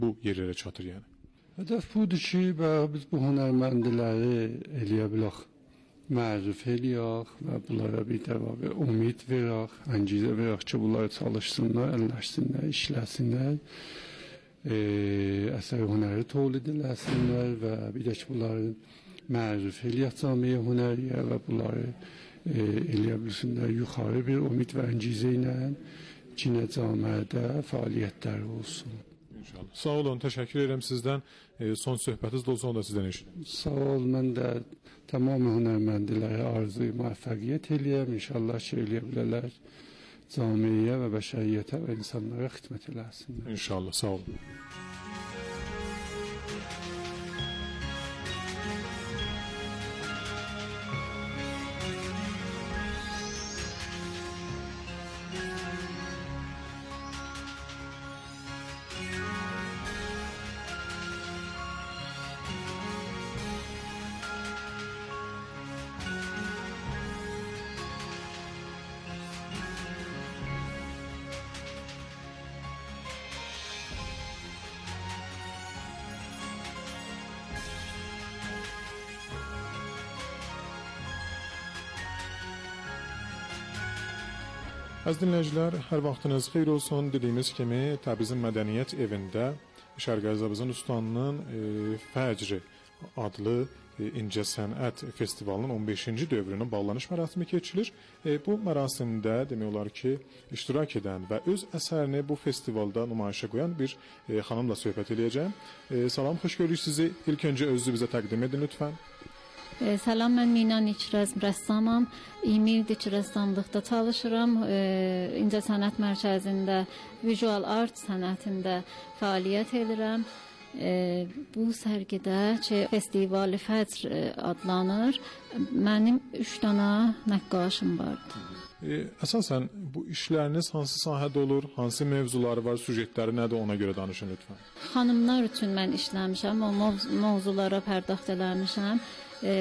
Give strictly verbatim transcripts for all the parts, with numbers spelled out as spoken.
bu yerlərə çatır yəni? Hədəf budur ki, biz bu hünərməndiləri eləyə bilək, məruf eləyək və bunlara bir də umid verək, əngizə verək ki, bunlar çalışsınlar, əlləşsinlər, işləsinlər, e, əsər hünəri tolid eləsinlər və bir də ki, bunları məruf eləyək camiyə hünəriyə və bunları e, eləyə bilsinlər yuxarı bir umid və əngizə ilə Çinə camiədə fəaliyyətləri olsun. İnşallah. Sağ olun, təşəkkür edirəm sizdən. E, son söhbətiniz də olsa onu da sizdən eşidim. Sağ ol, mən də tamam hünərməndilərə arzu müvəffəqiyyət eləyəm. İnşallah ki, eləyə bilərlər camiyə və bəşəriyyətə və insanlara xidmət eləsinlər. İnşallah, sağ olun. Əziz dinləyicilər, hər vaxtınız xeyir olsun. Dediyimiz kimi Təbrizin Mədəniyyət Evində Şərqi Azərbaycan Ustanının e, Fəcr adlı e, İncəsənət Festivalının on beşinci dövrünün bağlanış mərasimi keçirilir. E, bu mərasimdə demək olar ki, iştirak edən və öz əsərini bu festivalda nümayişə qoyan bir e, xanımla söhbət edəcəm. E, salam, xoş gördük sizi. İlk öncə özünüzü bizə təqdim edin lütfən. Salam, mən Mina Niçrəz rəssamam. iyirmi ildir ki, rəssamlıqda çalışıram. E, İncəsənət Mərkəzində visual art sənətində fəaliyyət edirəm. E, bu sərgidə ki, Festival Fəcr adlanır. Mənim üç dənə nəqqaşım vardı. E, əsasən bu işləriniz hansı sahədə olur, hansı mövzuları var, süjetləri nədir, ona görə danışın lütfən. Xanımlar üçün mən işləmişəm, o mövzulara pərdaxt eləmişəm. E,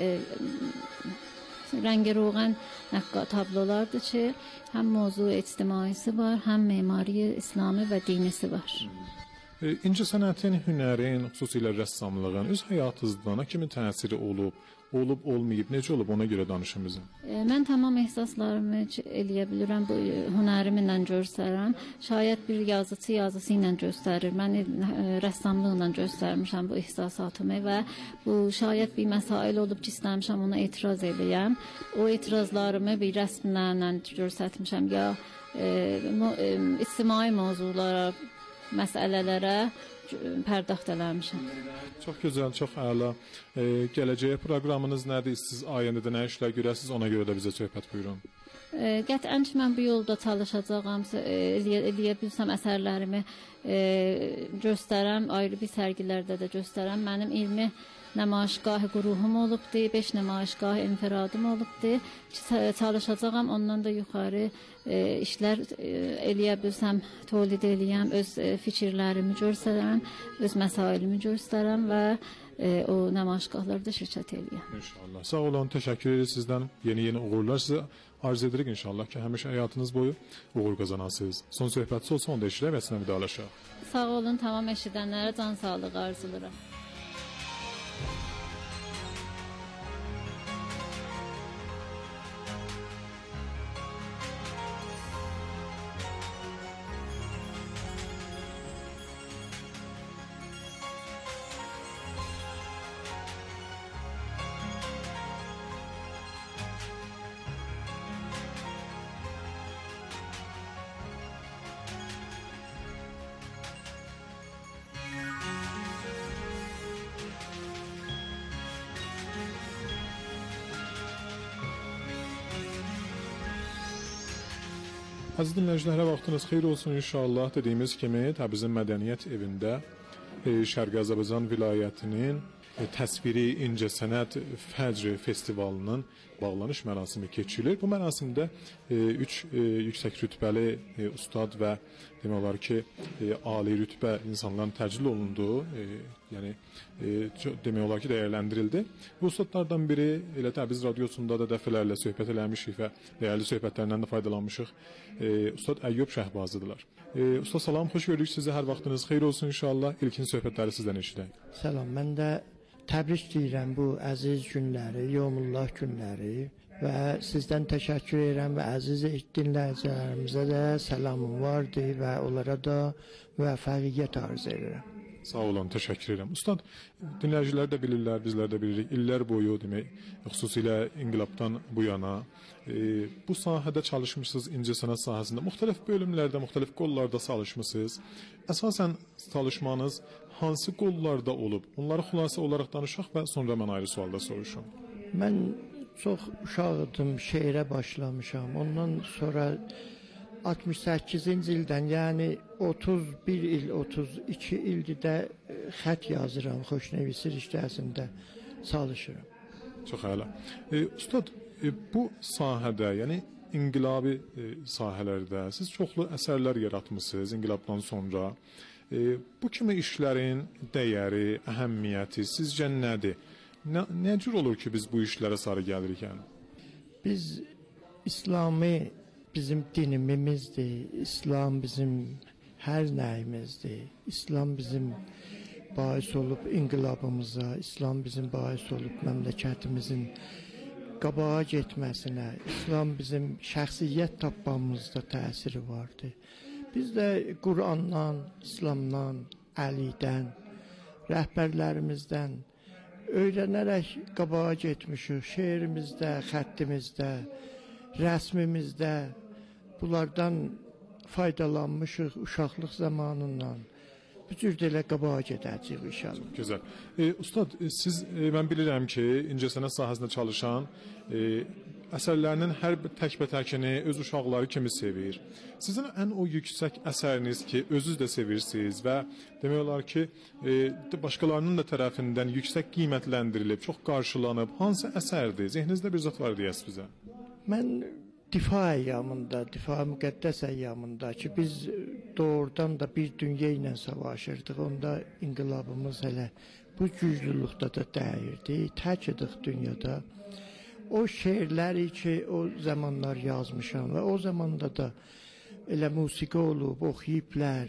e, rəngarəng tablolardır ki, həm mövzu ictimaisi var, həm memari, İslami və dinisi var. E, İncəsənətin, hünərin, xüsusilə rəssamlığın öz həyatınızda nə kimi təsiri olub, olub, olmayıb, necə olub, ona görə danışın bizə. E, mən tamam ehsaslarımı eləyə bilirəm, bu hünərimlə göstərirəm. Şayət bir yazıcı yazısı ilə göstərir. Mən e, rəssamlıqla göstərmişəm bu ehsasatımı və bu şayət bir məsail olub ki, istəmişəm ona etiraz edəyəm. O etirazlarımı bir rəsmlərlə göstərmişəm ya e, e, ictimai mövzulara, məsələlərə pərdaxt eləmişəm. Çox gözəl, çox əla. E, gələcəyə proqramınız nədir? Siz ayəndə nə işlər görəsiniz? Ona görə də bizə söhbət buyurun. E, qətiyyən ki, mən bu yolda çalışacağam, e, eləyə, eləyə bilsəm əsərlərimi e, göstərəm, ayrı bir sərgilərdə də göstərəm. Mənim iyirmi nümayişgah qruhum olubdu, beş nümayişgah infiradım olubdu. Çalışacağam, ondan da yuxarı e, işlər e, eləyə bilsəm, tolid eləyəm, öz e, fikirlərimi göstərəm, öz məsailimi göstərəm və e, o nümayişgahlarda şirkət eləyəm. İnşallah. Sağ olun, təşəkkür edirik sizdən. Yeni-yeni uğurlar sizə arz edirik inşallah ki, həmişə həyatınız boyu uğur qazanasınız. Son söhbətiniz olsa onu da eşidək və sizlə vidalaşaq. Sağ olun, tamam eşidənlərə can sağlığı arzuluram. Əziz dinləyicilərə vaxtınız xeyir olsun inşallah. Dediyimiz kimi Təbrizin Mədəniyyət Evində e, Şərqi Azərbaycan vilayətinin e, təsviri İncəsənət Fəcr Festivalının bağlanış mərasimi keçirilir. Bu mərasimdə e, üç e, yüksək rütbəli e, ustad və demək olar ki, e, ali rütbə insanların təcil olunduğu, e, yəni e, demək olar ki, dəyərləndirildi. Bu ustadlardan biri elə Təbriz radiosunda da dəfələrlə söhbət eləmişik və dəyərli söhbətlərindən də faydalanmışıq. E, Ustad Əyyub Şəhbazıdırlar. E, Usta salam, xoş gördük sizi. Hər vaxtınız xeyir olsun inşallah. İlkin söhbətləri sizdən eşidək. Salam, mən də təbrik deyirəm bu əziz günləri, Yomullah günləri və sizdən təşəkkür edirəm və əziz dinləyicilərimizə də salamım vardı və onlara da müvəffəqiyyət arzu edirəm. Sağ olun, təşəkkür edirəm. Ustad, dinləyicilər də bilirlər, bizlər də bilirik. İllər boyu demək, xüsusilə inqilabdan bu yana e, bu sahədə çalışmışsınız, incəsənət sahəsində. Müxtəlif bölümlərdə, müxtəlif qollarda çalışmısınız. Əsasən çalışmanız hansı qollarda olub? Onları xülasə olaraq danışaq və sonra mən ayrı sualda soruşum. Mən çox uşağıdım, şeirə başlamışam. Ondan sonra altmış səkkizinci ildən, yəni otuz bir il, otuz iki ildir də xət yazıram, xoşnəvisir işlərində çalışıram. Çox əla. E, Ustad, e, bu sahədə, yəni inqilabi e, sahələrdə siz çoxlu əsərlər yaratmısınız inqilabdan sonra. E, bu kimi işlərin dəyəri, əhəmiyyəti sizcə nədir? Nə, nə cür olur ki, biz bu işlərə sarı gəlirik yəni? Biz İslami bizim dinimizdir, İslam bizim hər nəyimizdir. İslam bizim bais olub inqilabımıza, İslam bizim bais olub məmləkətimizin qabağa getməsinə, İslam bizim şəxsiyyət tapmamızda təsiri vardı. Biz də Qurandan, İslamdan, Əlidən, rəhbərlərimizdən öyrənərək qabağa getmişik. Şeirimizdə, xəttimizdə, rəsmimizdə bunlardan faydalanmışıq uşaqlıq zamanından. Bu cür də elə qabağa gedəcəyik inşallah. Çox gözəl. E, Ustad, siz e, mən bilirəm ki, incəsənət sahəsində çalışan e, əsərlərinin hər təkbətəkini öz uşaqları kimi sevir. Sizin ən o yüksək əsəriniz ki, özünüz də sevirsiniz və demək olar ki, e, başqalarının da tərəfindən yüksək qiymətləndirilib, çox qarşılanıb, hansı əsərdir? Zehninizdə bir zat var deyəs bizə. Mən difa əyyamında, difa müqəddəs əyyamında ki, biz doğrudan da bir dünya ilə savaşırdıq, onda inqilabımız hələ bu güclülükdə də dəyirdi, tək idik dünyada. O şeirləri ki, o zamanlar yazmışam və o zamanda da elə musiqi olub, oxuyublər,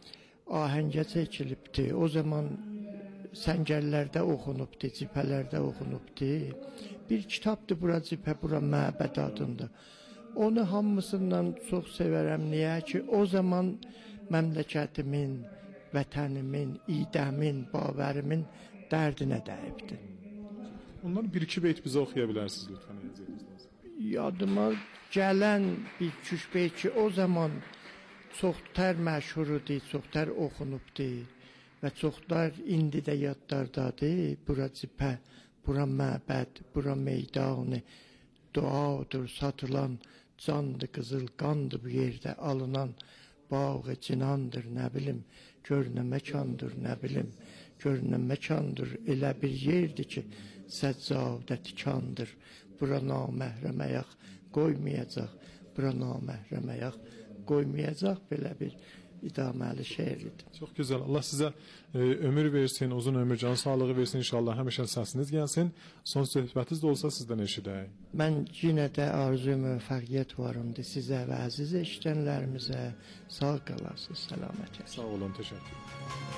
ahəngə çəkilibdi, o zaman səngərlərdə oxunubdi, cibhələrdə oxunubdi. Bir kitabdır bura cibhə, bura məbəd adında. Onu hamısından çox sevərəm. Niyə ki, o zaman məmləkətimin, vətənimin, idəmin, bavərimin dərdinə dəyibdi. Onları bir-iki beyt bizə oxuya bilərsiniz, lütfən. Yadıma gələn bir üç beyt ki, o zaman çoxtər məşhur idi, çoxtər oxunubdi və çoxlar indi də yadlardadır. Bura cibhə, bura məbəd, bura meydanı, duadır, satılan candır, qızıl qandır bu yerdə alınan bağı cinandır, nə bilim, gör nə məkandır, nə bilim, gör nə məkandır, elə bir yerdir ki, səccadə tikandır, bura naməhrəm ayaq qoymayacaq, bura naməhrəm ayaq qoymayacaq, belə bir idaməli şeirdir. Çox gözəl. Allah sizə e, ömür versin, uzun ömür, can sağlığı versin inşallah. Həmişə səsiniz gəlsin. Son söhbətiniz də olsa sizdən eşidək. Mən yenə də arzu müvəffəqiyyət varımdır sizə və əziz eşidənlərimizə. Sağ qalasınız, səlamət. Sağ olun, təşəkkür.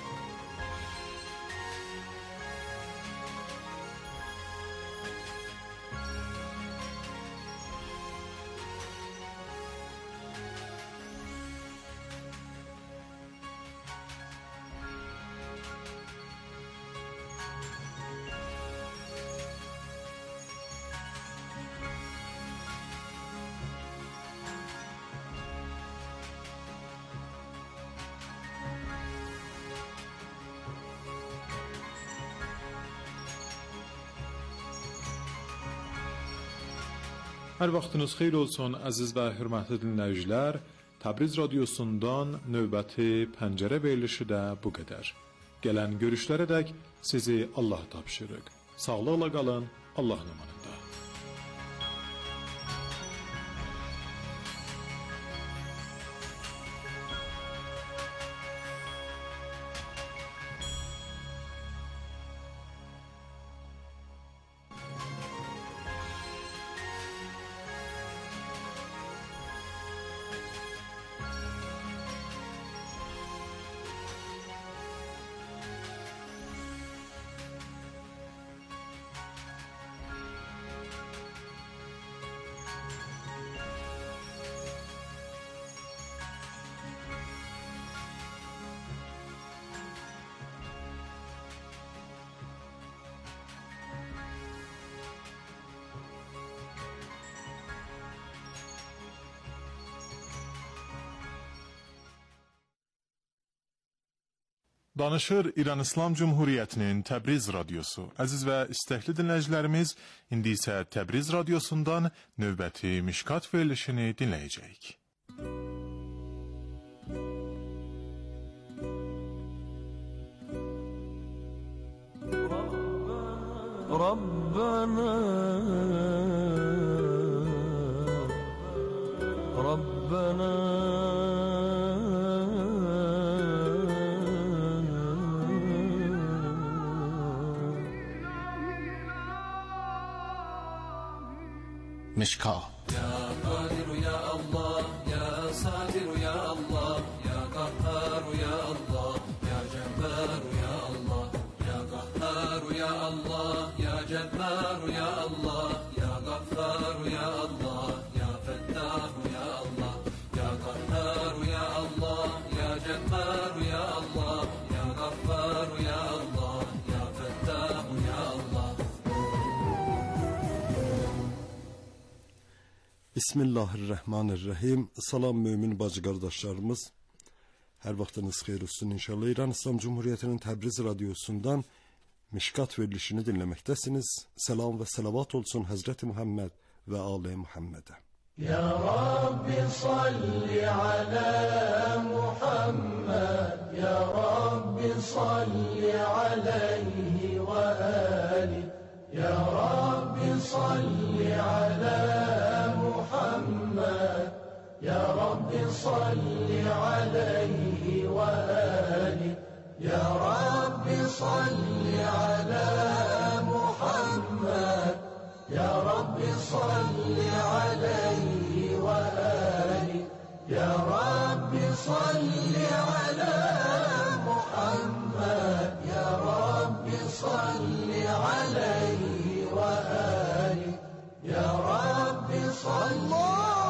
Hər vaxtınız xeyir olsun, əziz və hörmətli dinləyicilər. Təbriz radiosundan növbəti pəncərə verilişi də bu qədər. Gələn görüşlərədək sizi Allah tapşırıq. Sağlıqla qalın, Allahın əmanında. Danışır İran İslam Cumhuriyyətinin Təbriz radiosu. Əziz və istəkli dinləyicilərimiz, indi isə Təbriz radiosundan növbəti Mişkat verilişini dinləyəcəyik. Rabbana Rabbana مشكاة يا قادر يا الله يا ساتر يا الله يا قهار يا الله يا جبار يا الله يا قهار يا الله يا جبار يا الله يا غفار يا الله يا فتاح يا الله يا قهار يا الله يا جبار يا الله يا غفار يا الله يا فتاح يا الله. Bismillahirrahmanirrahim. Salam mümin bacı qardaşlarımız. Hər vaxtınız xeyir olsun inşallah. İran İslam Cumhuriyyətinin Təbriz radiosundan Mişkat verilişini dinləməkdəsiniz. Selam və salavat olsun Həzrəti Muhammed və Ali Muhammedə. Ya Rabbi salli ala Muhammed, Ya Rabbi salli alayhi və ali, Ya Rabbi salli ala Muhammed, Ya Rabbi salli alayhi və ali, Ya Rabbi salli ala Muhammed, Ya Rabbi salli alayhi və ali, Ya Rabbi salli ala Muhammed, Ya Rabbi salli alayhi və ali, Ya Rabbi salli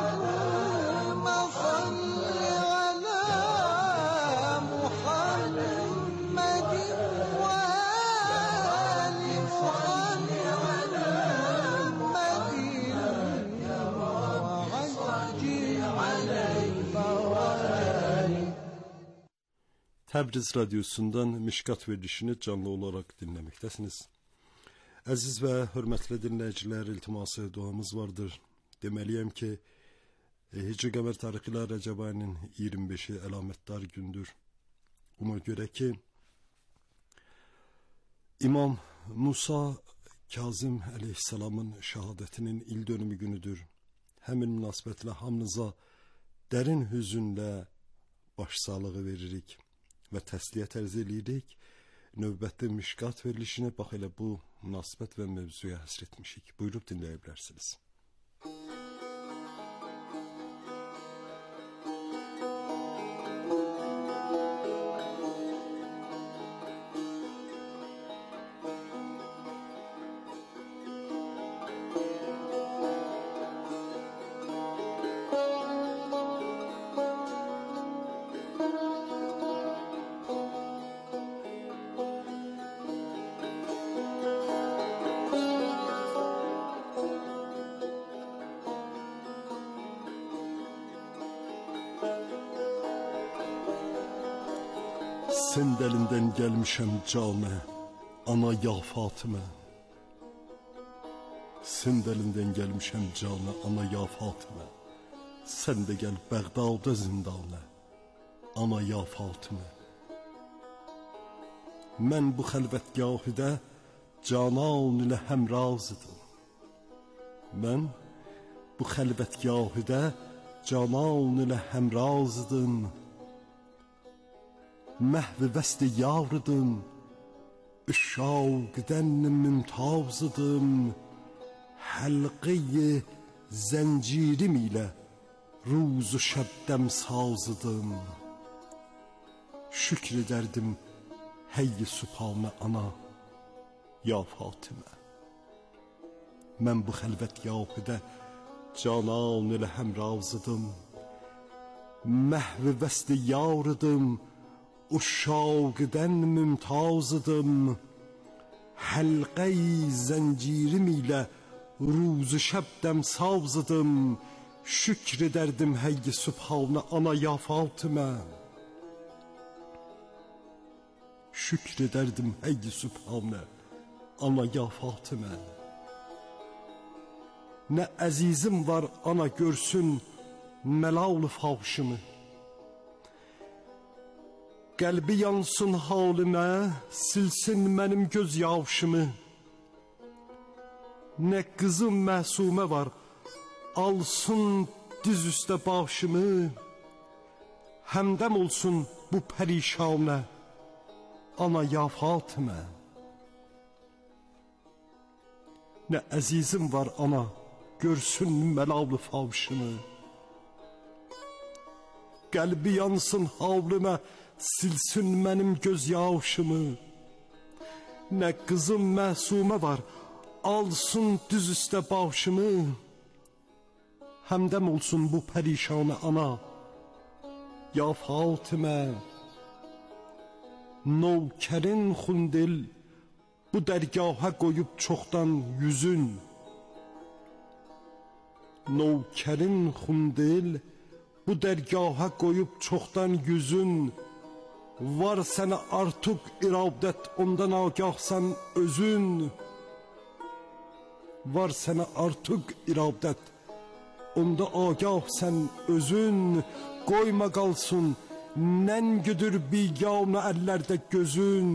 Təbriz radiosundan Mişkat verilişini canlı olaraq dinləməkdəsiniz. Əziz və hörmətli dinləyicilər, iltiması duamız vardır. Deməliyəm ki, Hicri qəmər tarixi ilə Rəcəb ayının iyirmi beşi əlamətdar gündür. Buna görə ki, İmam Musa Kazım əleyhissalamın şəhadətinin il dönümü günüdür. Həmin münasibətlə hamınıza dərin hüzünlə başsağlığı veririk və təsliyyət ərz edirik. Növbəti Mişkat verilişini bax elə bu münasibət və mövzuya həsr etmişik. Buyurub dinləyə bilərsiniz. Sənd əlindən gəlmişəm canə, ana ya Fatimə. Sənd əlindən gəlmişəm canə, ana ya Fatimə. Sən də gəl Bəğdada zindanə, ana ya Fatimə. Mən bu xəlvətgahıdə canan ilə həmraz idim. Mən bu xəlvətgahıdə canan ilə həmraz idim. Məhv vəst yarıdım, üşşaqdən mümtazıdım. Həlqəyi zəncirim ilə ruzu şəbdəm sazıdım. Şükr edərdim hey sübhanə ana ya Fatimə. Mən bu xəlvətgahıdə canan ilə həmrazıdım. Məhv vəst yarıdım, uşaqdən mümtazıdım. Həlqəyi zəncirim ilə ruzu şəbdəm sazıdım. Şükr edərdim hey sübhanə ana ya Fatimə. şükrederdim Hey Sübhane, ana ya Fatıma. Ne azizim var ana görsün melaul fahşımı. Qəlbi yansın halimə, silsin mənim göz yavşımı. Ne kızım məsume var, alsın diz üstə başımı. Həmdəm olsun bu pərişanə, ana ya Fatıma. Ne azizim var ana, görsün melaul fahşımı. Qəlbi yansın havlimə, silsin mənim göz yavşımı. Ne kızım məsume var, alsın düz üstə başımı. Həmdəm olsun bu pərişanə ana, ya Fatıma. Növkərin xundil bu dərgaha qoyub çoxdan yüzün. Növkərin xundil bu dərgaha qoyub çoxdan yüzün. Var sənə artıq iradət, ondan agahsan özün. Var sənə artıq iradət, onda agahsan özün. Qoyma qalsın nəngüdür biganə əllərdə gözün.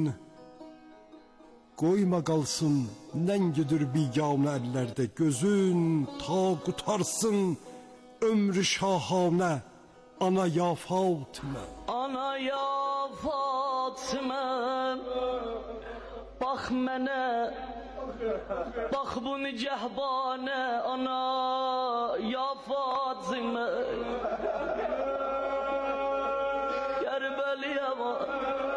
Qoyma qalsın nəngüdür biganə əllərdə gözün. Ta qutarsın ömrü şahanə, ana ya Fatıma. Ana ya Fatıma, bax mənə, bax bu nicəhbanə, ana ya Fatıma. Kərbəliyə var.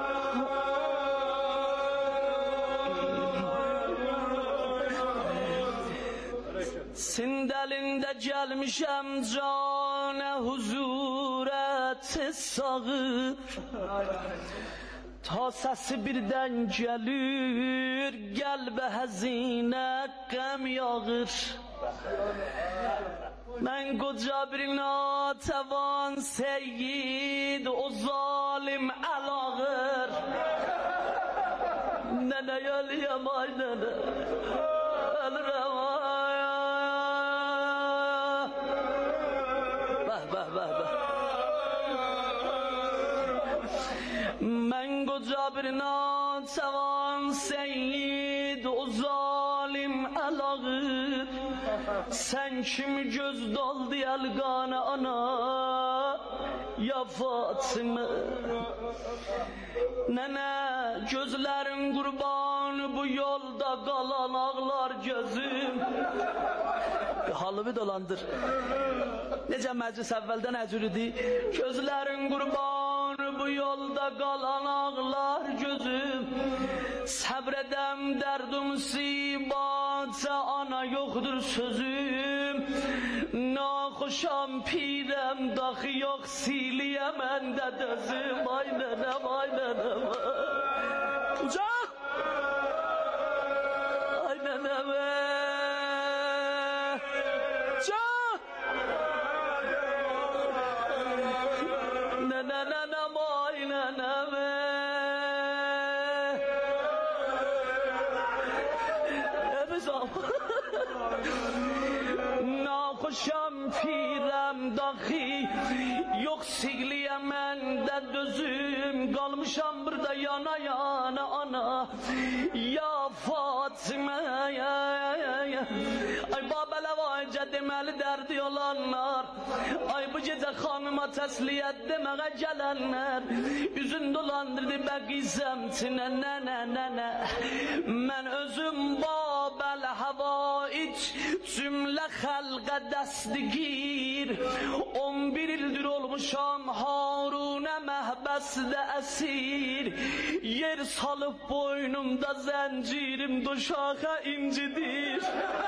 Sindəlində gəlmişəm canə huzurət sağır. Ta səsi birdən gəlir, qəlbə həzinə qəm yağır. Mən qoca bir natəvan seyyid, o zalim əlağır. Nənə yəliyəm ay nənə, ölürəm ay. Bəh, bəh, bəh, bəh. Mən qoca bir natəvan seyyid, o zalim əlağır. Sən kimi göz doldu yəlqanə ana, ya Fatıma. Nənə gözlərin qurbanı, bu yolda qalan ağlar gözüm. Halımı dolandır. Necə məclis əvvəldən əcürüdü. Gözlərin qurbanı, bu yolda qalan ağlar gözüm. Səbrədəm dərdim sibatə, ana yoxdur sözüm. Naxoşam pirəm, daxı yox siliyə məndə dözüm. Ay nənəm, ay nənəm. Uca! Ay nənəm. Uca! Nənə nənəm, ay nənəm. Naxoşam pirəm daxi, yox sigliyə məndə dözüm. Qalmışam burada yana yana ana, ya Fatıma. Ay babələ vaycə deməli dərdi olanlar, ay bu gecə xanıma təsliyyət deməyə gələnlər. Üzün dolandırdı bəqi səmtinə nənə nənə. Mən özüm babəl havaic, cümlə xəlqə dəstigir. on bir ildir olmuşam Harunə məhbəsdə əsir. Yer salıb boynumda zəncirim, duşağa incidir.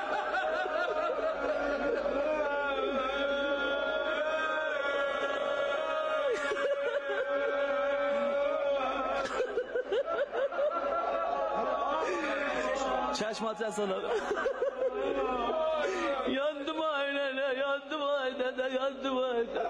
Çeşme atacağız sana. Yandım aynene, yandım aynene, yandım aynene.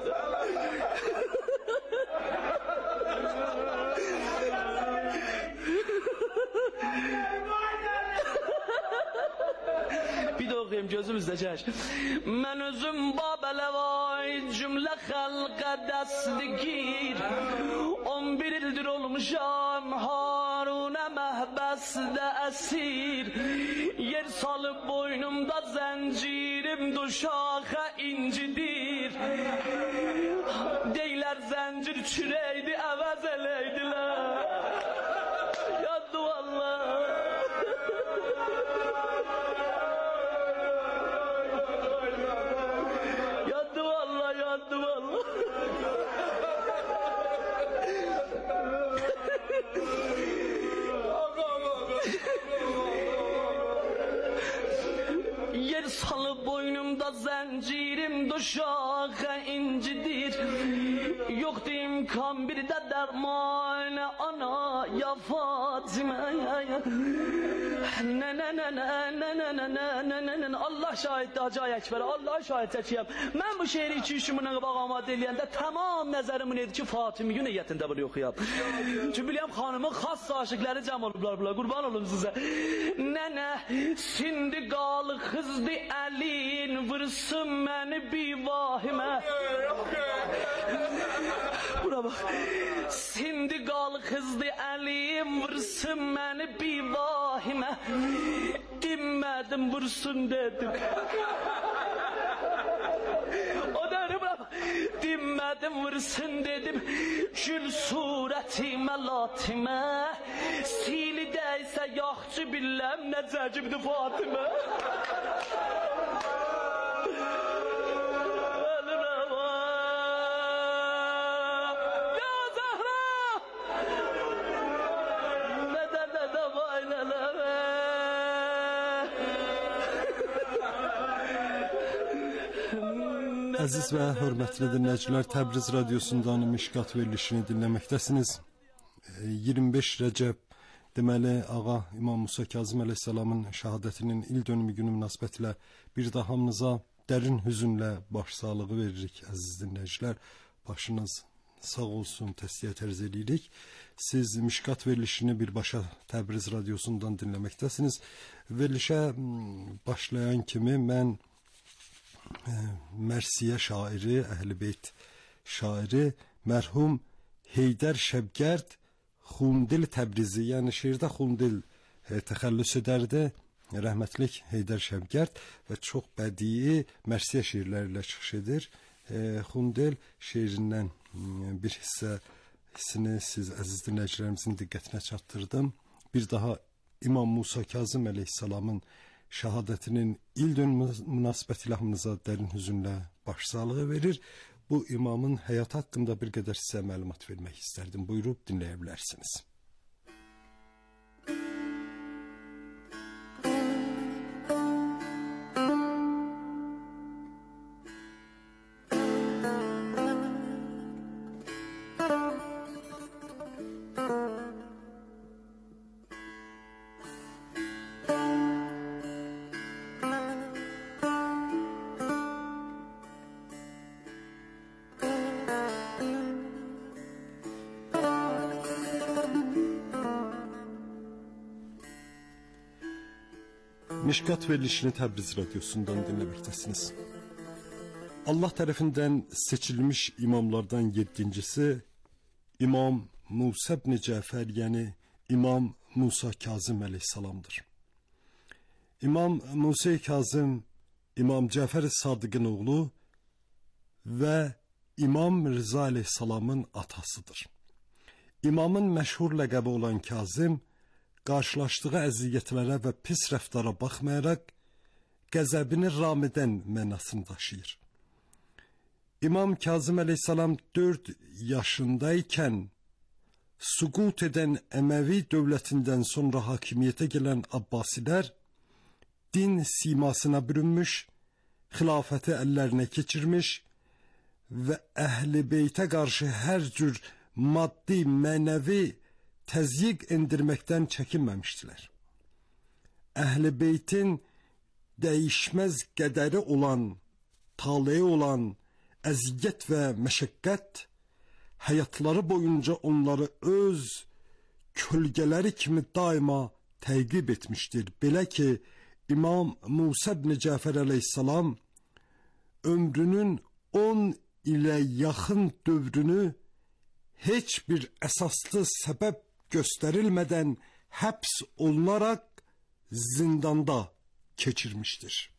Bir də oxuyayım gözümüzdə çək. Mən özüm babələvay cümlə xəlqə dəstigir. on bir ildir olmuşam Harunə məhbəsdə əsir. Yer salıb boynumda zəncirim duşaxə incidir. Deylər zəncir çürəkdi əvəz eləydilər. Yaddı vallah. Yaddı vallah, yaddı vallah. Yer salıp boynumda zəncirim duşağa incidir. Yoktu imkan bir de derman ana ya Fatıma ya ya. Ne ne ne ne ne ne ne ne ne ne Allah şahit Hacı Ekber, Allah şahit çəkiyəm. Mən bu şeiri iki üç günə qabaq amad eləyəndə tamam nəzərimin idi ki Fatıma gün niyyətində bunu oxuyam. Çünki bilirəm xanımın xas aşıqları cəm olublar bunlar. Qurban olum sizə. Nənə sindi qalı xızdı əlin vırsın məni bir vahimə. Bura bak. Sindi qalı xızdı əlim vırsın məni bir vahimə. Dinmədim vursun dedim. O dönü bura bak. Dinmədim vursun dedim. Gül surətimə latimə. Sili dəysə yaxçı billəm necəcibdi Fatimə. Əziz və hörmətli dinləyicilər, Təbriz radiosundan Mişqat verilişini dinləməkdəsiniz. iyirmi beş Rəcəb deməli ağa İmam Musa Kazım əleyhissalamın şəhadətinin il dönümü günü münasibətilə bir daha hamınıza dərin hüzünlə başsağlığı veririk əziz dinləyicilər. Başınız sağ olsun, təsliyə tərz edirik. Siz Mişqat verilişini birbaşa Təbriz radiosundan dinləməkdəsiniz. Verilişə başlayan kimi mən Mərsiyə şairi, Əhl-i Beyt şairi mərhum Heydər Şəbgərd Xundil Təbrizi, yəni şeirdə Xundil təxəllüs edərdi. Rəhmətlik Heydər Şəbgərd və çox bədii Mərsiyə şeirlərlə çıxış edir. Xundil şeirindən bir hissəsini siz əziz dinləyicilərimizin diqqətinə çatdırdım. Bir daha İmam Musa Kazım əleyhissalamın şəhadətinin il dönümü münasibətilə hamınıza dərin hüzünlə başsağlığı verir. Bu imamın həyatı haqqında bir qədər sizə məlumat vermək istərdim. Buyurub dinləyə bilərsiniz. Mişqat verilişini Təbriz radiosundan dinləməkdəsiniz. Allah tərəfindən seçilmiş imamlardan yeddincisi İmam Musa ibn Cəfər, yəni İmam Musa Kazım əleyhissalamdır. İmam Musa Kazım İmam Cəfər Sadıqın oğlu və İmam Rıza əleyhissalamın atasıdır. İmamın məşhur ləqəbi olan Kazım qarşılaşdığı əziyyətlərə və pis rəftara baxmayaraq qəzəbini ram edən mənasını daşıyır. İmam Kazım əleyhissalam dörd yaşındaykən suqut edən Əməvi dövlətindən sonra hakimiyyətə gələn Abbasilər din simasına bürünmüş, xilafəti əllərinə keçirmiş və Əhl-i Beytə qarşı hər cür maddi, mənəvi təzyiq endirməkdən çəkinməmişdilər. Əhl-i Beytin dəyişməz qədəri olan, taleyi olan əziyyət və məşəqqət həyatları boyunca onları öz kölgələri kimi daima təqib etmişdir. Belə ki, İmam Musa ibn Cafer aleyhisselam ömrünün on ile yakın dövrünü hiçbir esaslı sebep gösterilmeden haps olunarak zindanda geçirmiştir.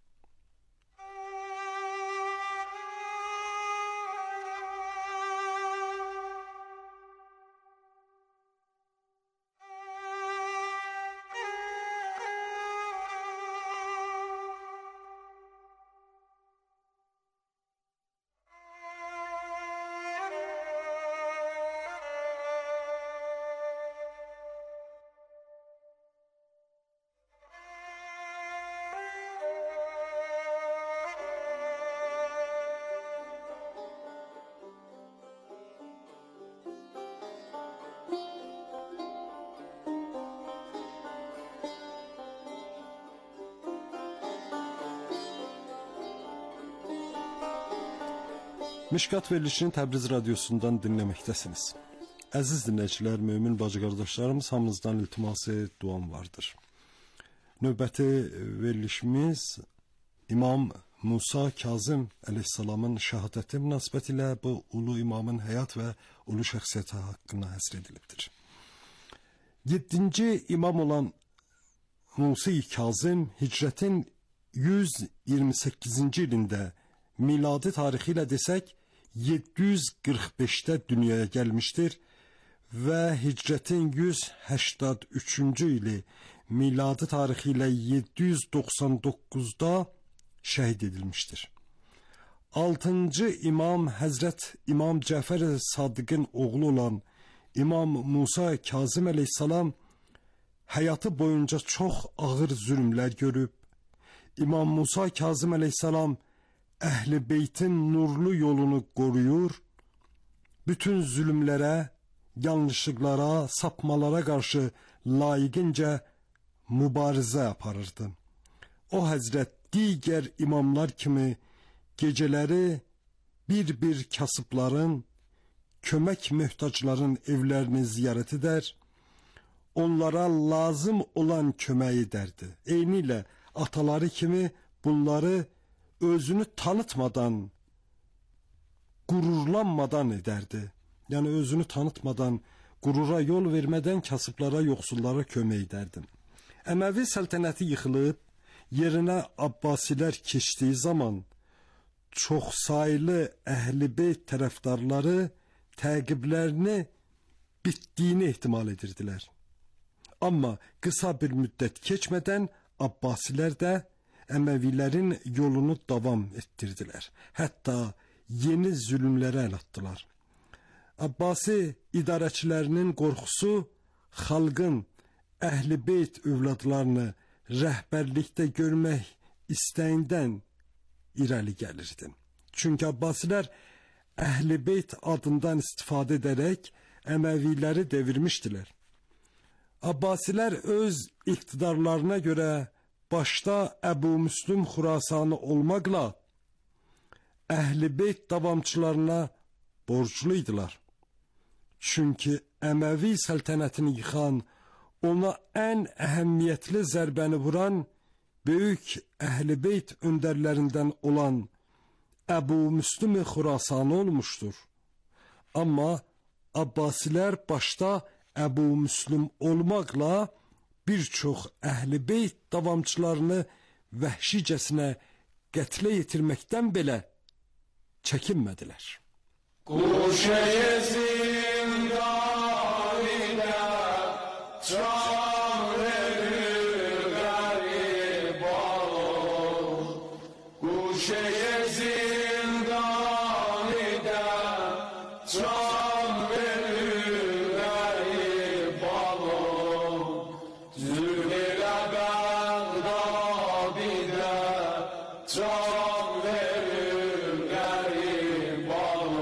Mişkat verilişini Təbriz radyosundan dinlemektesiniz. Aziz dinleyiciler, mümin bacı kardeşlerimiz, hamınızdan iltiması duam vardır. Növbəti verilişimiz İmam Musa Kazım aleyhisselamın şəhadəti münasibətilə bu ulu imamın həyat və ulu şəxsiyyəti haqqında həsr edilibdir. Yeddinci imam olan Musa Kazım hicretin yüz iyirmi səkkizinci ilində miladi tarixi ilə desək yedi yüz qırx beşdə dünyaya gəlmişdir və hicretin yüz səksən üçüncü ili miladi tarixi ilə yedi yüz doxsan doqquzda şəhid edilmişdir. altıncı imam Həzrət İmam Cəfər Sadiqin oğlu olan İmam Musa Kazım aleyhisselam həyatı boyunca çox ağır zülmlər görüb. İmam Musa Kazım aleyhisselam Əhl-i Beytin nurlu yolunu qoruyur, bütün zülmlərə, yanlışlıqlara, sapmalara qarşı layiqincə mübarizə aparırdı. O həzrət digər imamlar kimi gecələri bir-bir kasıbların, kömək möhtacların evlərini ziyarət edər, onlara lazım olan köməyi edərdi. Eynilə ataları kimi bunları özünü tanıtmadan, gururlanmadan ederdi. Yani özünü tanıtmadan, gurura yol vermeden kasıblara, yoxsullara kömək ederdi. Əməvi səltənəti yıxılıb, yerinə Abbasilər keçdiyi zaman çox saylı Əhl-i Beyt tərəfdarları təqiblərini bitdiyini ehtimal edirdilər. Amma qısa bir müddət keçmədən Abbasilər də Əməvilərin yolunu davam ettirdilər. Hətta yeni zülümlərə əl atdılar. Abbasi idarəçilərinin qorxusu xalqın Əhl-i Beyt övladlarını rəhbərlikdə görmək istəyindən irəli gəlirdi. Çünki Abbasilər Əhl-i Beyt adından istifadə edərək Əməviləri devirmişdilər. Abbasilər öz iqtidarlarına görə başda Əbu Müslüm Xurasanı olmaqla Əhl-i Beyt davamçılarına borcluydular. Çünki Əməvi səltənətini yıxan, ona ən əhəmiyyətli zərbəni vuran böyük Əhl-i Beyt öndərlərindən olan Əbu Müslüm Xurasanı olmuşdur. Amma Abbasilər başda Əbu Müslüm olmaqla bir çox Əhl-i Beyt davamçılarını vəhşicəsinə qətlə yetirməkdən belə çəkinmədilər. Quşəyə zindanində can verir qərib ol. Quşəyə zindanında can verir qərib ol. Zülülə Bəğdadidə can verir qərib ol.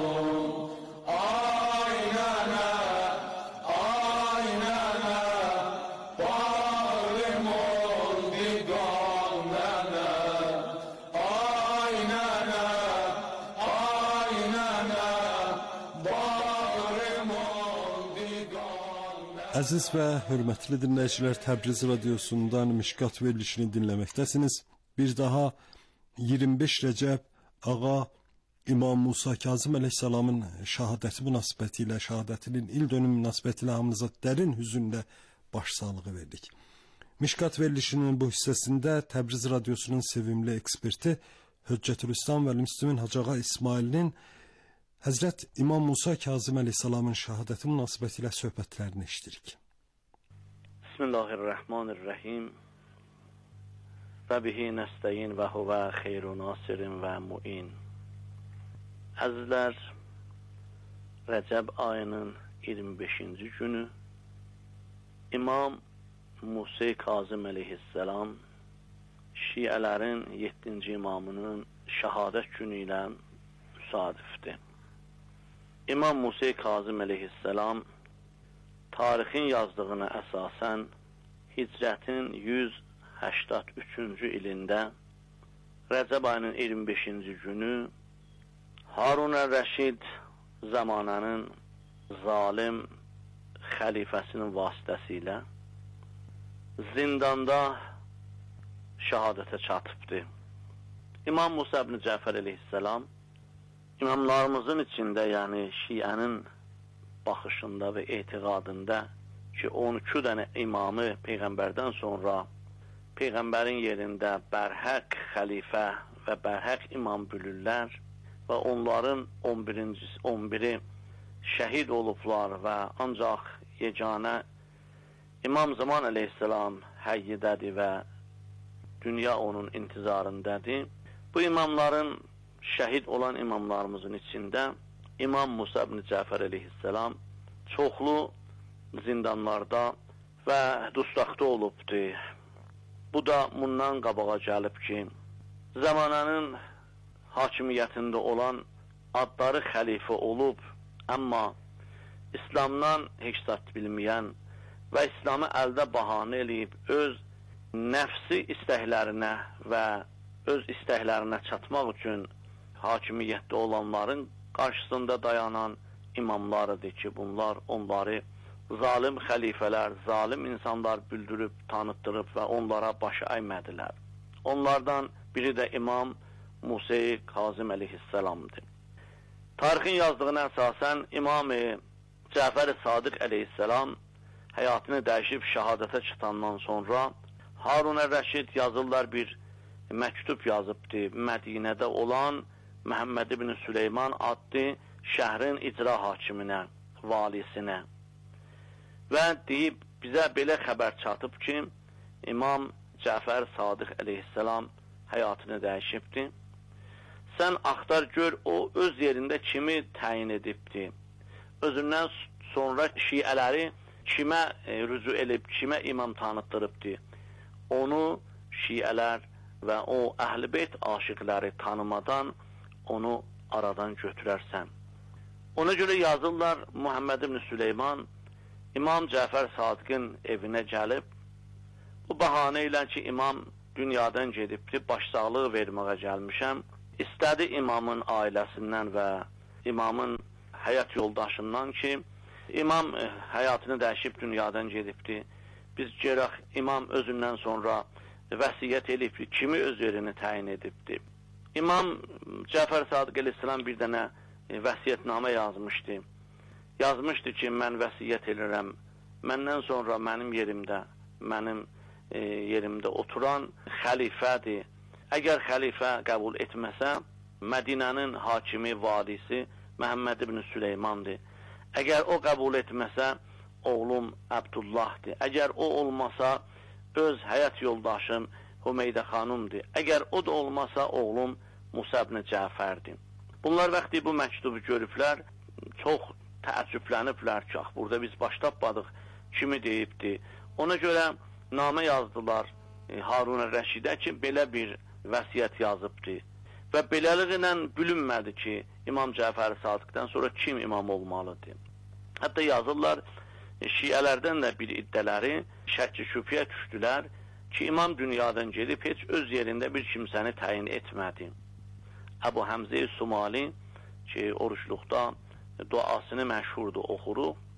Aynənə, aynənə Əziz və hörmətli dinləyicilər, Təbriz radiosundan Mişkat verilişini dinləməkdəsiniz. Bir daha iyirmi beş Rəcəb Ağa İmam Musa Kazım əleyhissalamın şəhadəti münasibəti ilə, şəhadətinin il dönümü münasibəti ilə hamınıza dərin hüzünlə başsağlığı verdik. Mişkat verilişinin bu hissəsində Təbriz radiosunun sevimli eksperti Höccətülislam və Müslümin Hacı Ağa İsmailin Həzrət İmam Musa Kazım əleyhissalamın şəhadəti münasibəti ilə söhbətlərini eşidirik. Bismillahirrahmanirrahim. Və bihi nəstəyin və huvə xeyru nasirin və muin. Əzizlər, Rəcəb ayının iyirmi beşinci günü İmam Musa Kazım əleyhissalam Şiələrin yeddinci imamının şəhadət günü ilə müsadifdir. İmam Musa Kazım əleyhissalam tarixin yazdığına əsasən Hicrətin yüz səksən üçüncü ilində Rəcəb ayının iyirmi beşinci günü Harun əl-Rəşid zamanının zalim xəlifəsinin vasitəsilə zindanda şəhadətə çatıbdır. İmam Musa ibn Cəfər əleyhissalam İmamlarımızın içində, yəni Şiənin baxışında və etiqadında ki, on iki dənə imamı Peyğəmbərdən sonra Peyğəmbərin yerində bərhəq xəlifə və bərhəq imam bilirlər və onların on birincisi, on biri şəhid olublar və ancaq yeganə İmam Zaman əleyhissalam həyyidədir və dünya onun intizarındadır. Bu imamların şəhid olan imamlarımızın içində İmam Musa ibn Cəfər əleyhissalam çoxlu zindanlarda və dustaqda olubdur. Bu da bundan qabağa gəlib ki, zamananın hakimiyyətində olan adları xəlifə olub, amma İslamdan heç zat bilməyən və İslamı əldə bahanə eləyib öz nəfsi istəklərinə və öz istəklərinə çatmaq üçün hakimiyyətdə olanların qarşısında dayanan imamlarıdır ki, bunlar onları zalim xəlifələr, zalim insanlar bildirib, tanıtdırıb və onlara baş əymədilər. Onlardan biri də İmam Musa Kazım əleyhissalamdır. Tarixin yazdığına əsasən İmam Cəfər Sadiq əleyhissalam həyatını dəyişib şəhadətə çıtandan sonra Harun əl-Rəşid yazırlar bir məktub yazıbdır Mədinədə olan Məhəmməd ibn Süleyman adlı şəhrin icra hakiminə, valisinə və deyib, bizə belə xəbər çatıb ki, İmam Cəfər Sadiq əleyhissalam həyatını dəyişibdir. Sən axtar gör, o öz yerində kimi təyin edibdir. Özündən sonra şiələri kimə e, rücu edib, kimə imam tanıtdırıbdır. Onu şiələr və o əhl-i beyt aşiqləri tanımadan onu aradan götürərsən. Ona görə yazırlar Muhammed ibn Süleyman İmam Cəfər Sadiqin evinə gəlib, bu bəhanə ilə ki, imam dünyadan gedibdir, başsağlığı verməyə gəlmişəm, istədi imamın ailəsindən və imamın həyat yoldaşından ki, imam həyatını dəyişib dünyadan gedibdir, biz gerək imam özündən sonra vəsiyyət edibdir, kimi öz yerini təyin edibdir. İmam Cəfər Sadiq əleyhissalam bir dənə vəsiyyətnamə yazmışdı. Yazmışdı ki, mən vəsiyyət edirəm, məndən sonra mənim yerimdə, mənim e, yerimdə oturan xəlifədir. Əgər xəlifə qəbul etməsə, Mədinənin hakimi, valisi Məhəmməd ibn Süleymandır. Əgər o qəbul etməsə, oğlum Əbdullahdır. Əgər o olmasa, öz həyat yoldaşım Hümeydə xanımdır. Əgər o da olmasa, oğlum Musa ibn Cəfərdir. Bunlar vaxtı bu məktubu görüblər, çox təəccübləniblər ki, burada biz baş tapmadıq, kimi deyibdir. Ona görə namə yazdılar e, Harun əl-Rəşidə ki, belə bir vəsiyyət yazıbdır. Və beləliklə bilinmədi ki, İmam Cəfər Sadiqdən sonra kim imam olmalıdır. Hətta yazırlar, e, şiələrdən də bir iddələri şəkki şübhəyə düşdülər ki, imam dünyadan gedib heç öz yerində bir kimsəni təyin etmədi. Əbu Həmzə Sumali ki, oruçluqda duasını məşhurdur, oxuruq.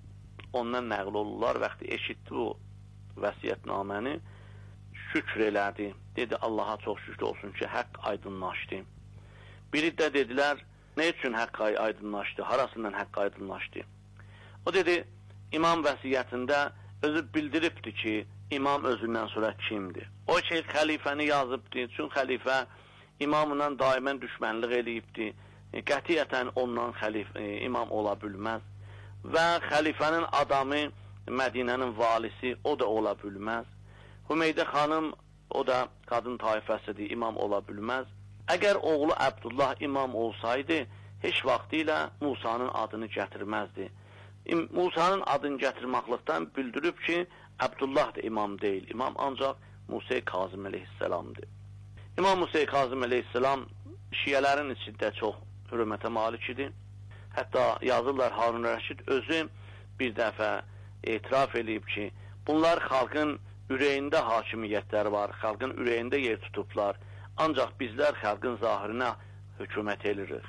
ondan nəql olurlar, vaxtı eşitdi bu vəsiyyətnaməni, şükr elədi. Dedi, Allaha çox şükür olsun ki, haqq aydınlaşdı. Biri də dedilər, nə üçün haqq aydınlaşdı, harasından haqq aydınlaşdı? O dedi, imam vəsiyyətində özü bildiribdi ki, imam özündən sonra kimdir? O şey xəlifəni yazıbdı, çünki xəlifə imamla daimən düşmənlik eləyibdi. Qətiyyətən ondan xəlif, imam ola bilməz. Və xəlifənin adamı, Mədinənin valisi, o da ola bilməz. Hümeydə xanım, o da qadın tayfəsidir, imam ola bilməz. Əgər oğlu Əbdullah imam olsaydı, heç vaxtilə Musanın adını gətirməzdi. Musanın adını gətirməklikdən bildirib ki, Əbdullah da imam deyil. İmam ancaq Musa Kazım əleyhisselamdır. İmam Musa Kazım əleyhisselam şiyələrin içində çox hürmətə malik idi. Hətta yazırlar, Harun Rəşid özü bir dəfə etiraf edib ki, bunlar xalqın ürəyində hakimiyyətlər var, xalqın ürəyində yer tutublar. Ancaq bizlər xalqın zahirinə hökumət edirik.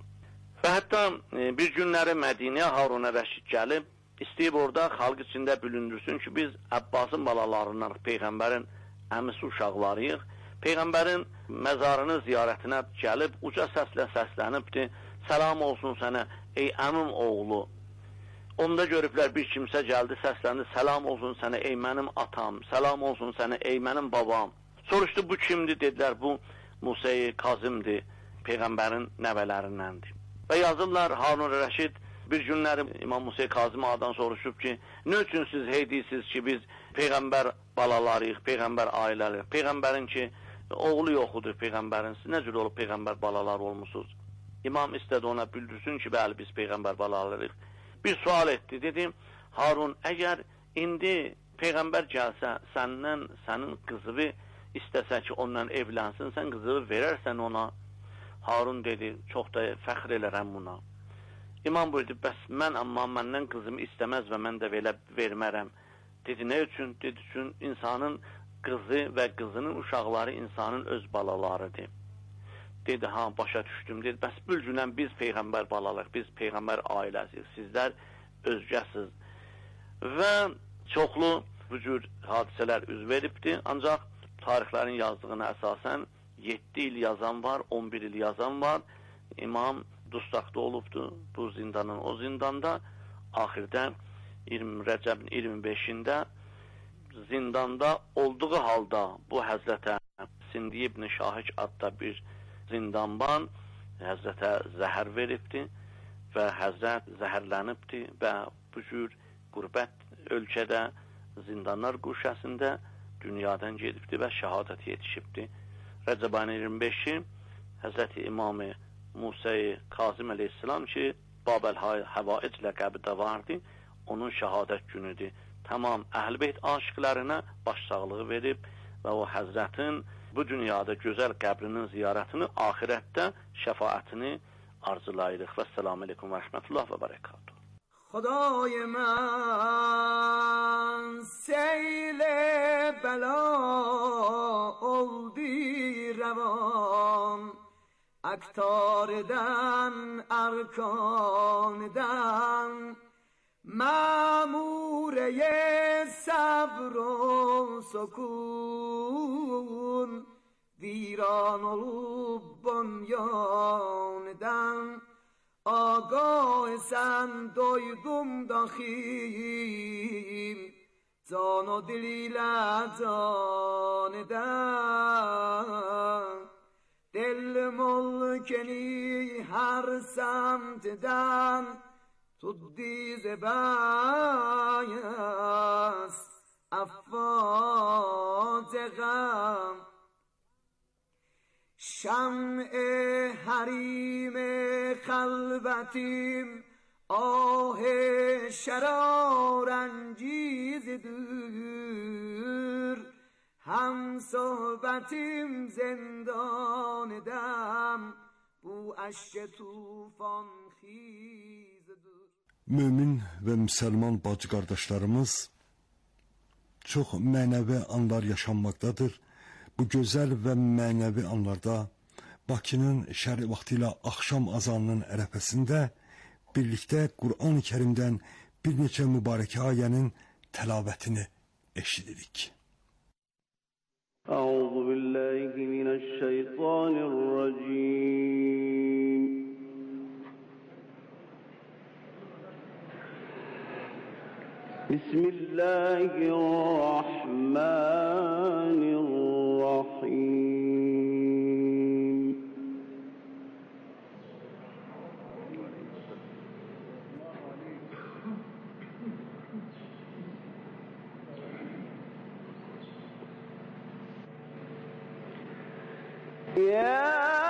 Və hətta e, bir günləri Mədinəyə Harun Rəşid gəlib, istəyib orada xalq içində bülündürsün ki, biz Əbbasın balalarından, Peyğəmbərin əmisi uşaqlarıyıq. Peyğəmbərin məzarını ziyarətinə gəlib, uca səslə səslənibdir, səlam olsun sənə, ey əmim oğlu. Onda görüblər, bir kimsə gəldi, səsləndi, səlam olsun sənə, ey mənim atam, səlam olsun sənə, ey mənim babam. Soruşdu, bu kimdir? Dedilər, bu Musa-i Kazımdır, Peyğəmbərin nəvələrindəndir. Və yazırlar, Harun Rəşid bir günləri İmam Musa-i Kazım ağadan soruşub ki, nə üçün siz heydiysiniz ki, biz Peyğəmbər balalarıyıq, Peyğəmbər ailələriyik, Peyğəmbərin ki, oğlu yoxudur Peyğəmbərin, siz nə cür olub Peyğəmbər balaları olmuşsunuz? İmam istədi ona bildirsin ki, bəli, biz Peyğəmbər balalarıyıq. Bir sual etdi, dedim, Harun, əgər indi Peyğəmbər gəlsə, səndən, sənin qızıvi istəsə ki, ondan evlənsin, sən qızıvi verərsən ona. Harun dedi, çox da fəxr elərəm buna. İmam buyurdu, bəs mən amma məndən qızımı istəməz və mən də belə vermərəm. Dedi, nə üçün? Dedi, üçün insanın qızı və qızının uşaqları insanın öz balalarıdır. Dedi, ha, başa düşdüm. Dedi, bəs bülcünən biz Peyğəmbər balalıq, biz Peyğəmbər ailəsiyik, sizlər özgəsiz. Və çoxlu bu cür hadisələr üz veribdir, ancaq tarixlərin yazdığına əsasən yeddi il yazan var, on bir il yazan var. İmam Dustaqda olubdur, bu zindanın o zindanda. Axirdə Rəcəbin iyirmi beşində zindanda olduğu halda bu Həzrətə Sindi ibn Şahik adda bir zindanban Həzrətə zəhər veribdir və Həzrət zəhərlənibdir və bu cür qürbət ölkədə zindanlar quşəsində dünyadan gedibdir və şəhadət yetişibdir. Rəcəb ayının iyirmi beşi Həzrəti İmam-ı Musa-i Kazım əleyhisselam ki, Babəl Həvaic ləqəbi vardı, onun şəhadət günüdür. Tamam Əhl-i Beyt aşiqlərinə başsağlığı verib və o Həzrətin bu dünyada gözəl qəbrinin ziyarətini, ahirətdə şəfaətini arzulayırıq. Və selamu aleykum və rəhmətullah və bərəkatuhu. خدای من سیل بلا اولدی روان اکتاردن ارکاندن ماموره صبر و سکون ویران olup بنیاندن آگاه sen doydum dahil can o diliyle caneden Del mulkeni her semtden tuddi zebayas affat gam شمع حریم خلوتیم آه شرارانگیز دور هم صحبتیم زندان دم bu aşk tufan xizdir. Mömin və müsəlman bacı qardaşlarımız çox mənəvi anlar yaşanmaqdadır. Bu gözəl və mənəvi anlarda Bakının şəri vaxtı ilə axşam azanının ərəfəsində birlikdə Qur'an-ı Kərimdən bir neçə mübarək ayənin təlavətini eşidirik. Euzu billahi mineşşeytanirracim. Bismillahirrahmanirrahim. Ya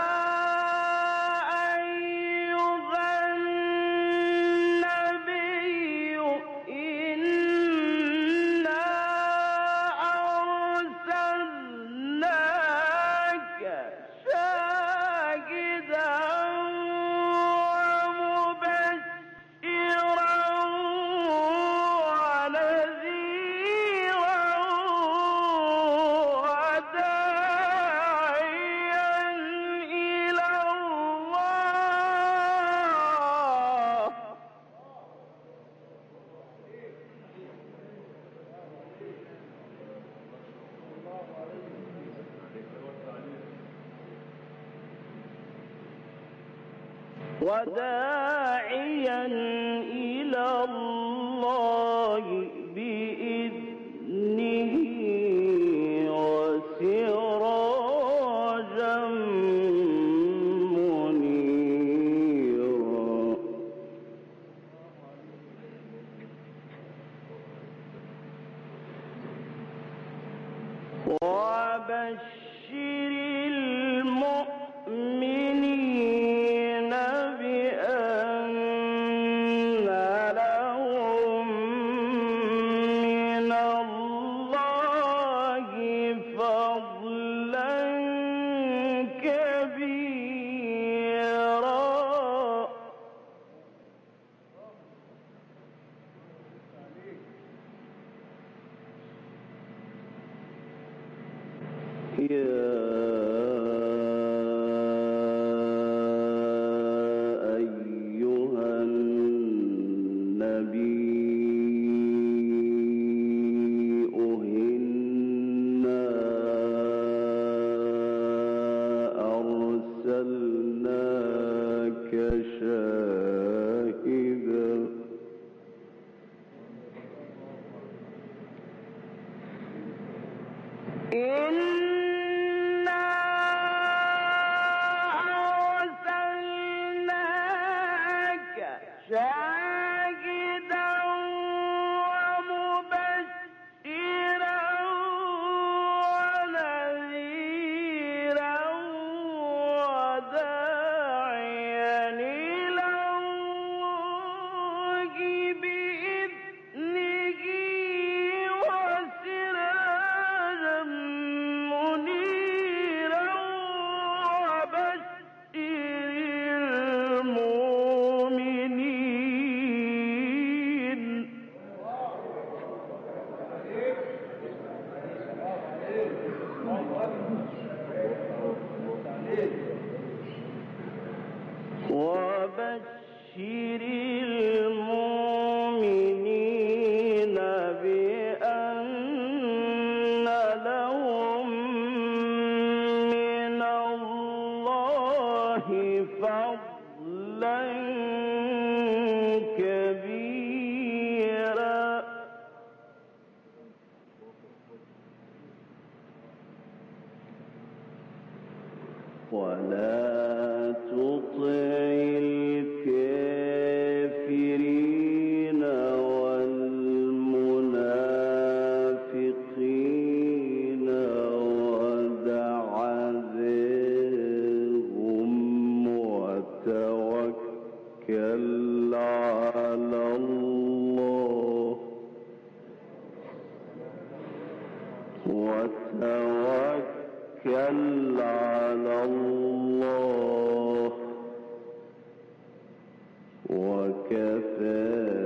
وداعيا إلى الله بإذنه وسراجا منيرا وبشر المؤمنين وبشر المؤمنين بأن لهم من الله فضلا كبيرا ولا تطع الكافرين والمنافقين ودع ذرهم وتوكل على الله وتوكل على الله وكفى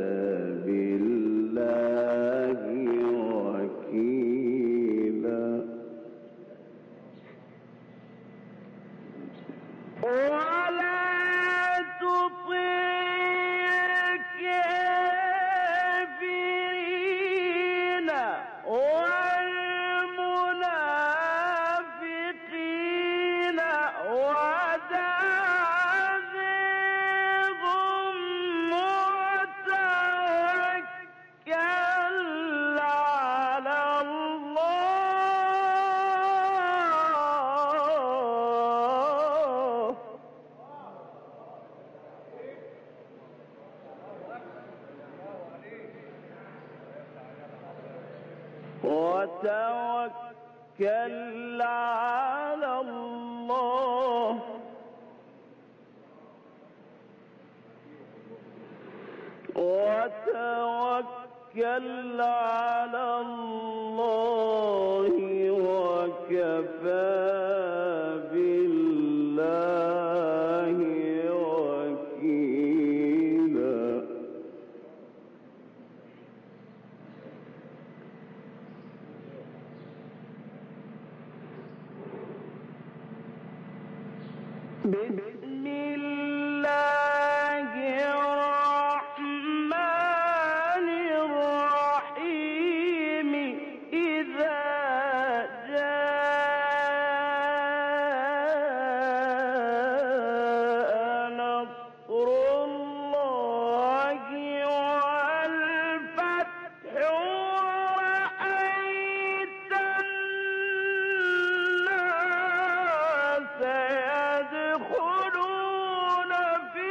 بالله وكيلا ولا تطع الكافرين وتوكل على الله وتوكل على الله وكفى بالله وكيلا. بسم الله الرحمن الرحيم. إذا جاء نصر الله والفتح ورأيت الناس يدخلون في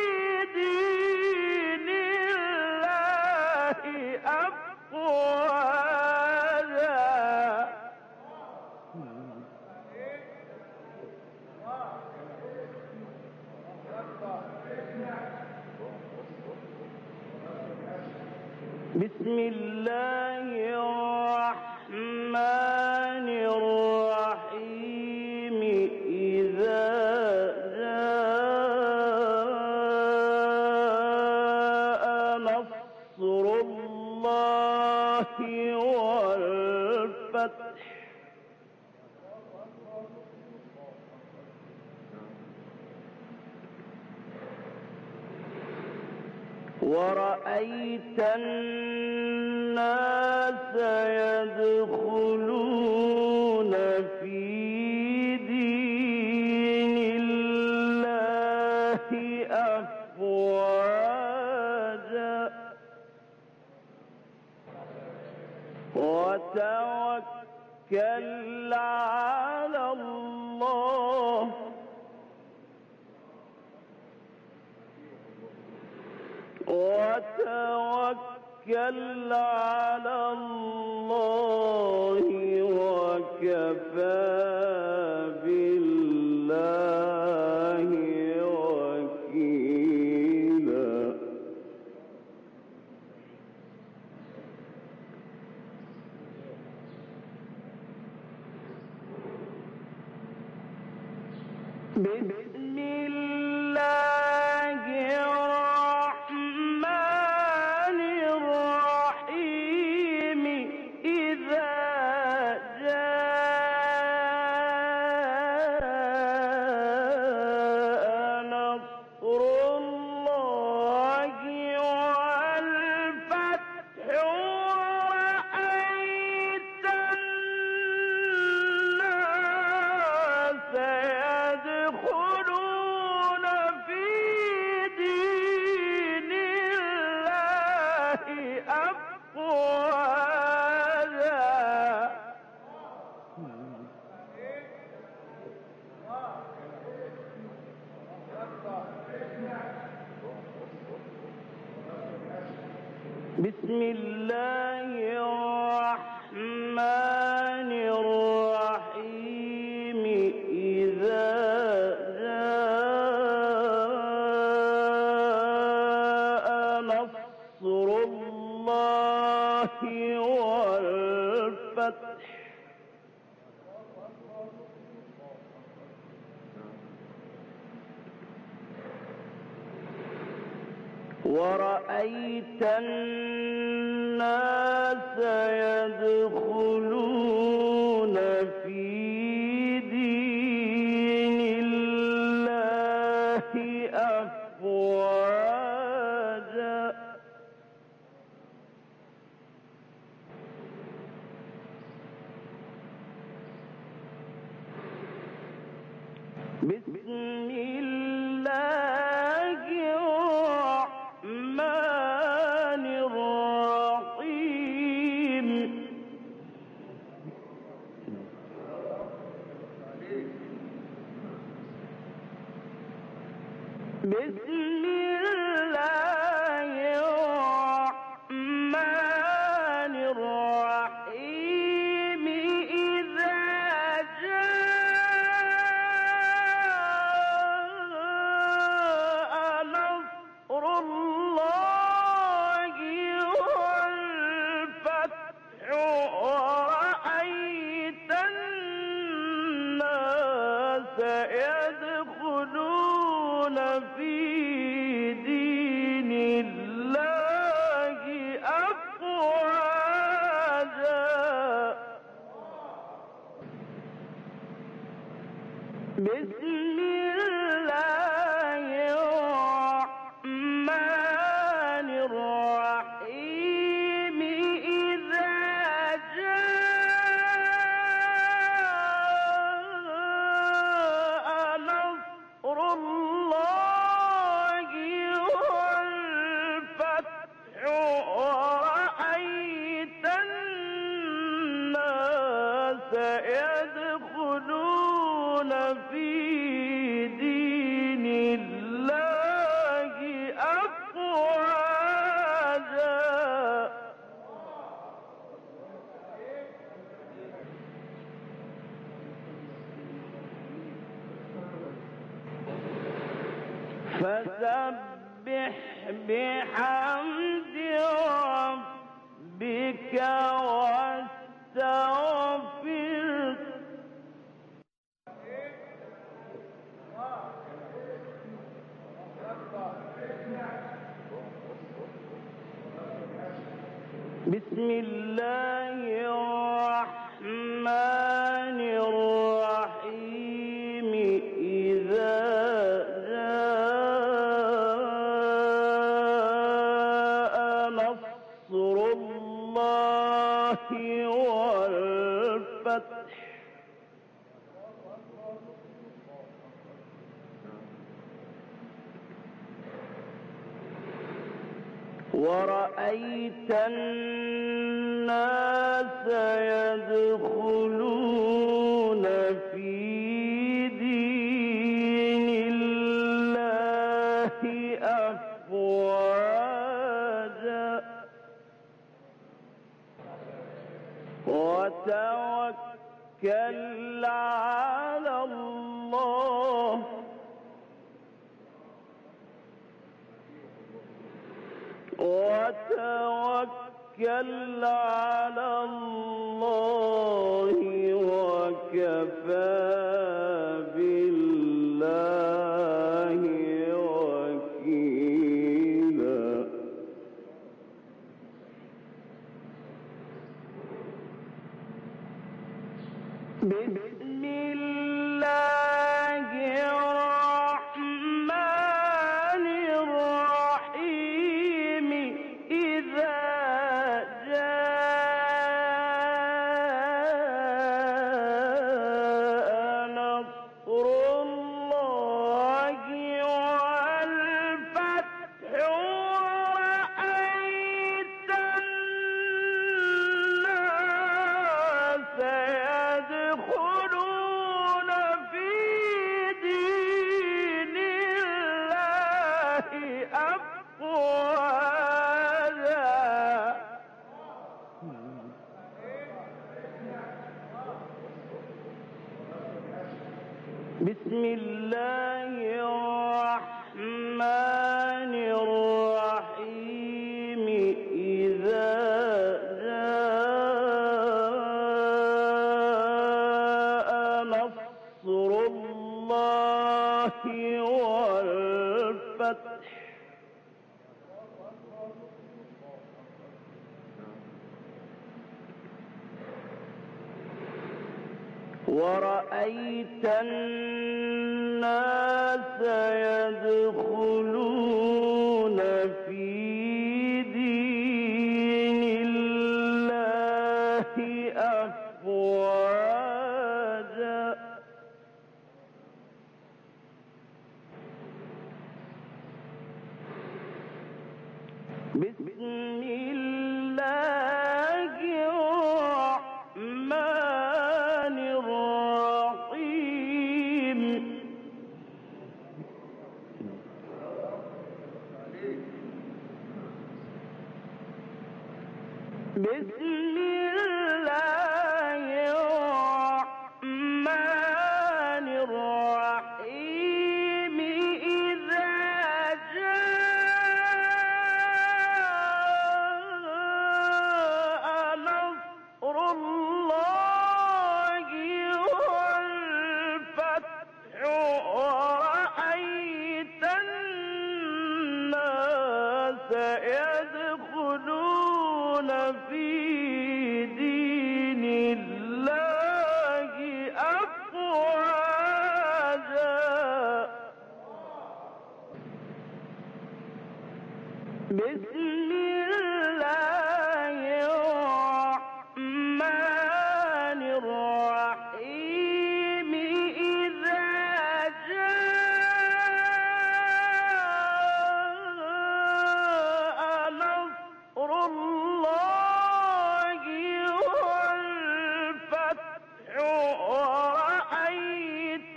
دين الله أفواجا. بسم الله الرحمن الرحيم. إذا جاء نصر الله والفتح ورأيت الناس يدخلون في دين الله أفواجا وتوكل على الله وتوكل على الله وكفى بالله وكيلا. بسم الله الرحمن الرحيم. إذا جاء نصر الله والفتح ورأيت الناس يدخلون في دين الله أفواجا. بسم الله الرحمن الرحيم. إذا جاء نصر الله والفتح ورأيت الناس يدخلون في دين الله أفواجا بسم الله الرحمن الرحيم. بسم الله الرحمن الرحيم. في دين الله أفواجا بسم الله الرحمن الرحيم إذا جاء نصر الله والفتح ورأيت الناس يدخلون في دين الله أفواجا فسبح بحمد ربك واستغفره بسم الله الرحمن الرحيم إذا جاء نصر الله والفتح ورأيت الناس يدخلون في دين الله أفواجا وتوكل على الله وتوكل على الله وكفى بالله وكيلا بسم الله الرحمن الرحيم إذا جاء نصر الله والفتح ورأيت الناس يدخلون في دين الله أفواجا بسم الله الرحمن الرحيم إذا جاء نصر الله والفتح ورأيت الناس يدخلون في دين الله أفواجا بسم الله الرحمن الرحيم بسم الله الرحمن الرحيم إذا جاء بسم الله الرحمن الرحيم إذا جاء نصر الله والفتح ورأيت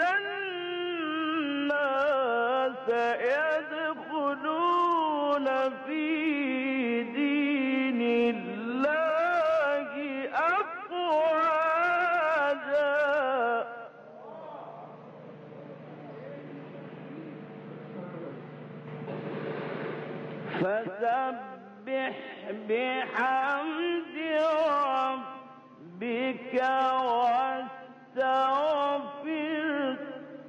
الناس يدخلون في دين الله أفواجا فسبح بحمد ربك واستغفره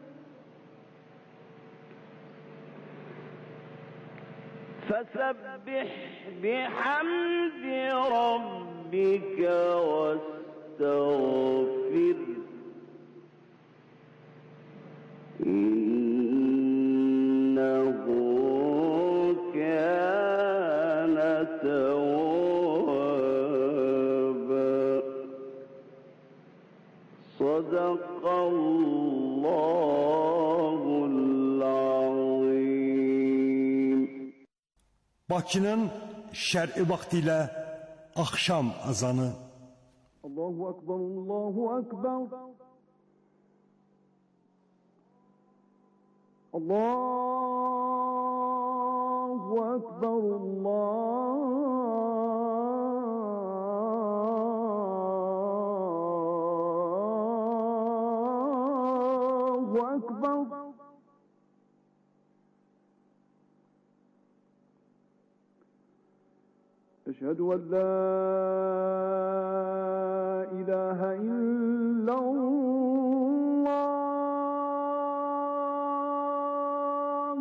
فسبح بحمد ربك واستغفره إنه كان توابا صدق الله العظيم. Bakının şər'i vaxtilə axşam azanı. Allahu Ekber, Allahu Ekber. Allahu Ekber, Allahu Ekber. أشهد أن لا إله إلا الله.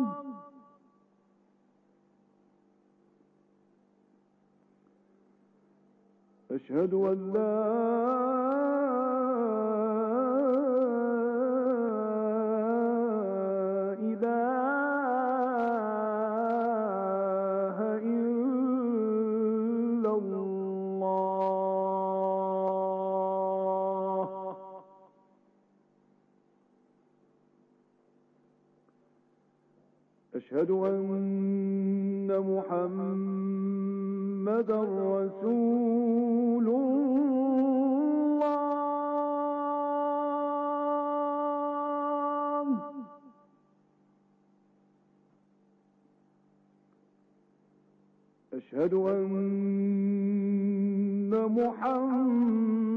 أشهد أن لا أشهد أن محمدا رسول الله. أشهد أن محمدا